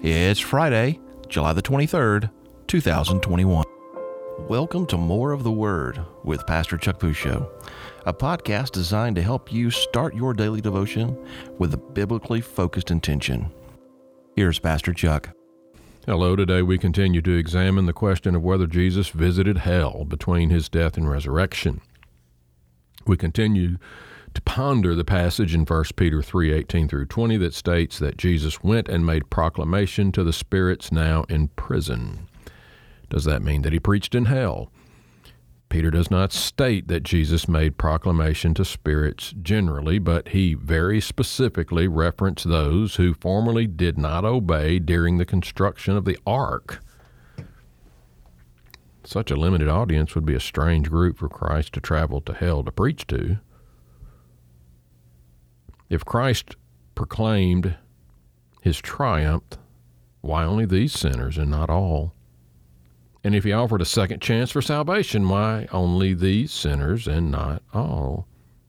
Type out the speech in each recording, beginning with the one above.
It's Friday, July the 23rd, 2021. Welcome to More of the Word with Pastor Chuck Pusho, a podcast designed to help you start your daily devotion with a biblically focused intention. Here's Pastor Chuck. Hello, today we continue to examine the question of whether Jesus visited hell between his death and resurrection. We continue to ponder the passage in 1 Peter 3:18 through 20 that states that Jesus went and made proclamation to the spirits now in prison. Does that mean that he preached in hell? Peter does not state that Jesus made proclamation to spirits generally, but he very specifically referenced those who formerly did not obey during the construction of the ark. Such a limited audience would be a strange group for Christ to travel to hell to preach to. If Christ proclaimed his triumph, why only these sinners and not all? And if he offered a second chance for salvation, why only these sinners and not all?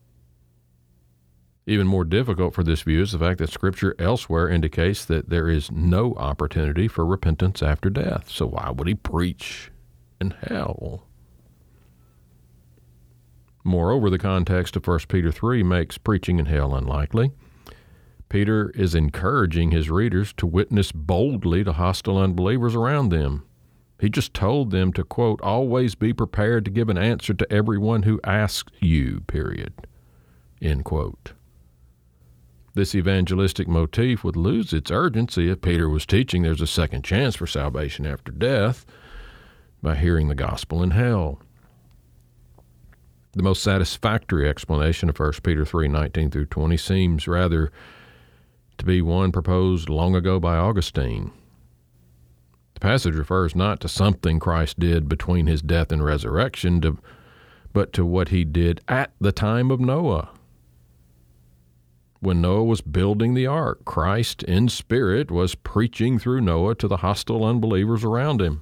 Even more difficult for this view is the fact that Scripture elsewhere indicates that there is no opportunity for repentance after death. So why would he preach in hell? Moreover, the context of 1 Peter 3 makes preaching in hell unlikely. Peter is encouraging his readers to witness boldly to hostile unbelievers around them. He just told them to, quote, always be prepared to give an answer to everyone who asks you, period, end quote. This evangelistic motif would lose its urgency if Peter was teaching there's a second chance for salvation after death by hearing the gospel in hell. The most satisfactory explanation of 1 Peter 3:19 through 20 seems rather to be one proposed long ago by Augustine. The passage refers not to something Christ did between his death and resurrection, but to what he did at the time of Noah. When Noah was building the ark, Christ in spirit was preaching through Noah to the hostile unbelievers around him.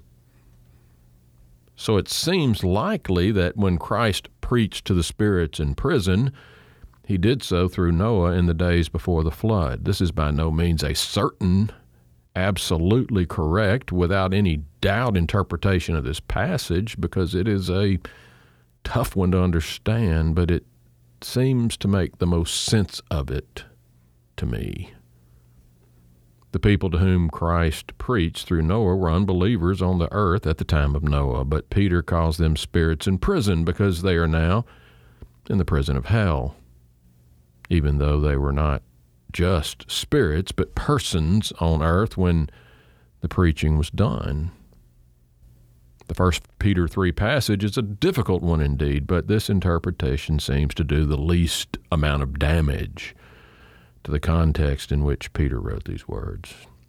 So it seems likely that when Christ preached to the spirits in prison, he did so through Noah in the days before the flood. This is by no means a certain, absolutely correct, without any doubt interpretation of this passage, because it is a tough one to understand, but it seems to make the most sense of it to me. The people to whom Christ preached through Noah were unbelievers on the earth at the time of Noah, but Peter calls them spirits in prison because they are now in the prison of hell, even though they were not just spirits, but persons on earth when the preaching was done. The 1 Peter 3 passage is a difficult one indeed, but this interpretation seems to do the least amount of damage to the context in which Peter wrote these words.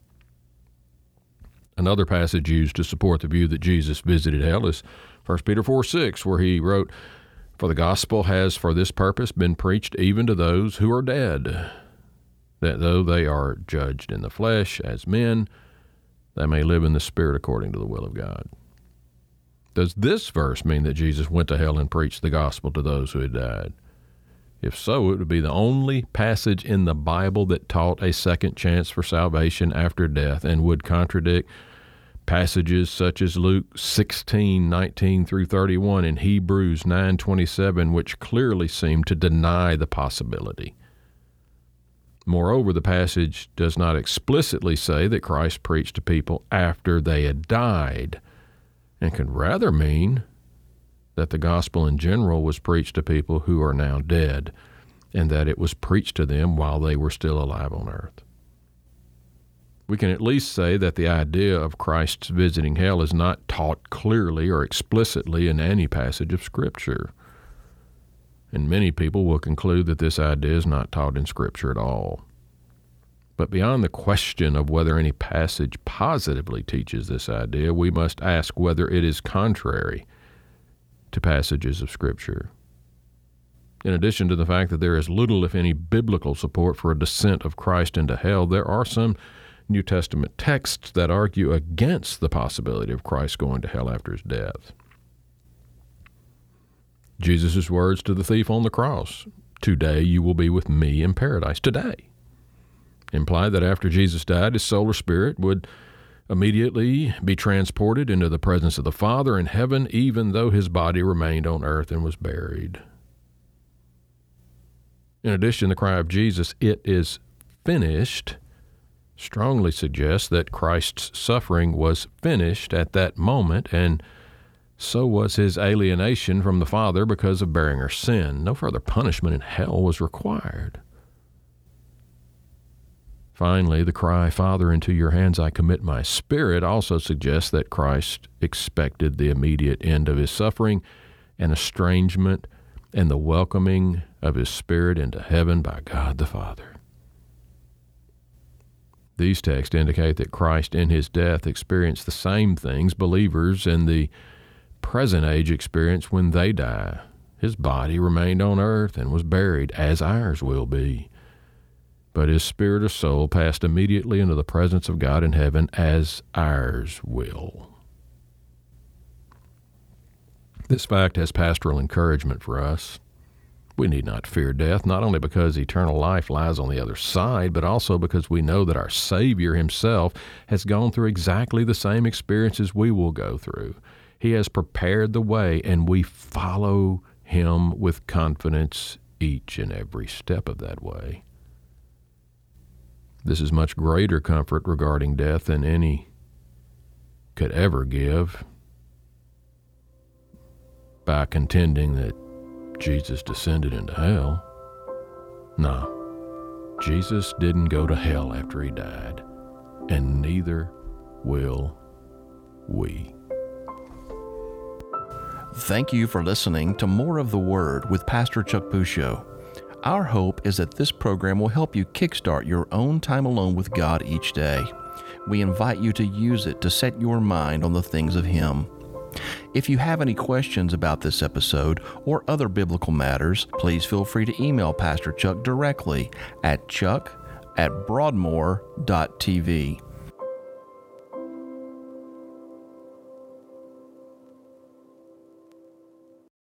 Another passage used to support the view that Jesus visited hell is 1 Peter 4:6, where he wrote, "For the gospel has for this purpose been preached even to those who are dead, that though they are judged in the flesh as men, they may live in the spirit according to the will of God." Does this verse mean that Jesus went to hell and preached the gospel to those who had died? If so, it would be the only passage in the Bible that taught a second chance for salvation after death and would contradict passages such as Luke 16:19 through 31 and Hebrews 9:27, which clearly seem to deny the possibility. Moreover, the passage does not explicitly say that Christ preached to people after they had died, and could rather mean that the gospel in general was preached to people who are now dead, and that it was preached to them while they were still alive on earth. We can at least say that the idea of Christ's visiting hell is not taught clearly or explicitly in any passage of Scripture. And many people will conclude that this idea is not taught in Scripture at all. But beyond the question of whether any passage positively teaches this idea, we must ask whether it is contrary to passages of Scripture. In addition to the fact that there is little, if any, biblical support for a descent of Christ into hell, there are some New Testament texts that argue against the possibility of Christ going to hell after his death. Jesus' words to the thief on the cross, "Today you will be with me in paradise." Today. implied that after Jesus died, his soul or spirit would immediately be transported into the presence of the Father in heaven, even though his body remained on earth and was buried. In addition, the cry of Jesus, "It is finished," strongly suggests that Christ's suffering was finished at that moment, and so was his alienation from the Father because of bearing our sin. No further punishment in hell was required. Finally, the cry, "Father, into your hands I commit my spirit," also suggests that Christ expected the immediate end of his suffering and estrangement and the welcoming of his Spirit into heaven by God the Father. These texts indicate that Christ in his death experienced the same things believers in the present age experience when they die. His body remained on earth and was buried, as ours will be. But his spirit or soul passed immediately into the presence of God in heaven, as ours will. This fact has pastoral encouragement for us. We need not fear death, not only because eternal life lies on the other side, but also because we know that our Savior himself has gone through exactly the same experiences we will go through. He has prepared the way, and we follow him with confidence each and every step of that way. This is much greater comfort regarding death than any could ever give by contending that Jesus descended into hell. No, Jesus didn't go to hell after he died, and neither will we. Thank you for listening to More of the Word with Pastor Chuck Pusho. Our hope is that this program will help you kickstart your own time alone with God each day. We invite you to use it to set your mind on the things of Him. If you have any questions about this episode or other biblical matters, please feel free to email Pastor Chuck directly at chuck@broadmoor.tv.